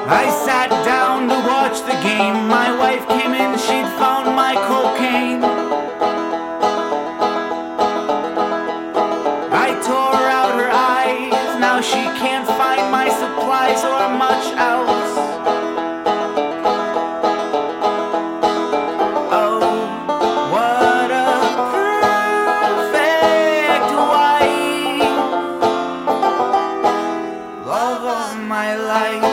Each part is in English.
I sat down to watch the game. My wife came in, she'd found my cocaine. I tore out her eyes, now she can't find my supplies or much else. Oh, what a perfect wife, love of my life.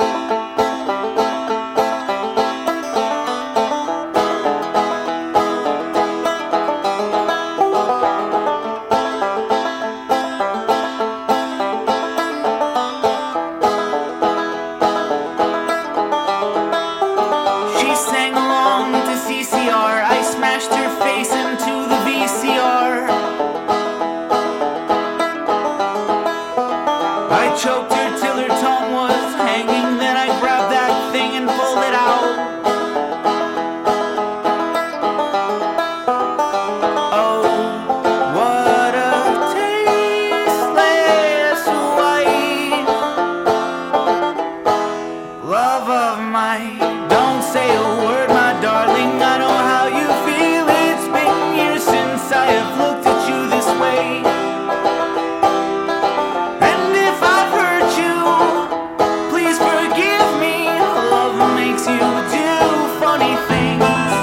I smashed her face into the VCR. I choked her till her tongue was hanging. Then I grabbed that thing and pulled it out. Oh, what a tasteless wife, love of mine. Don't say a word, my darling, I know how you feel. It's been years since I have looked at you this way. And if I've hurt you, please forgive me. Love makes you do funny things.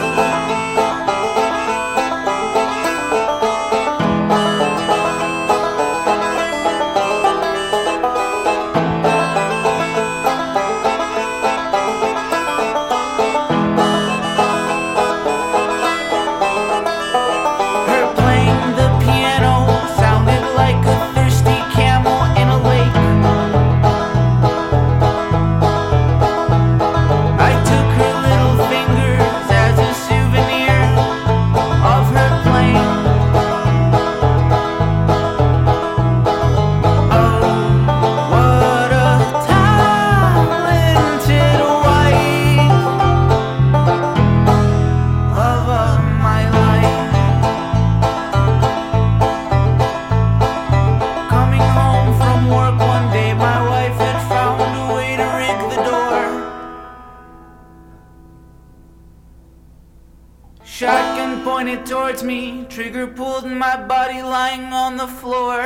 Shotgun pointed towards me, trigger pulled and my body lying on the floor.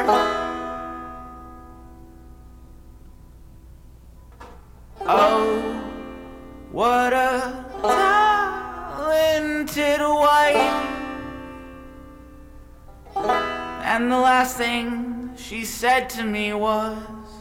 Oh, what a talented wife. And the last thing she said to me was,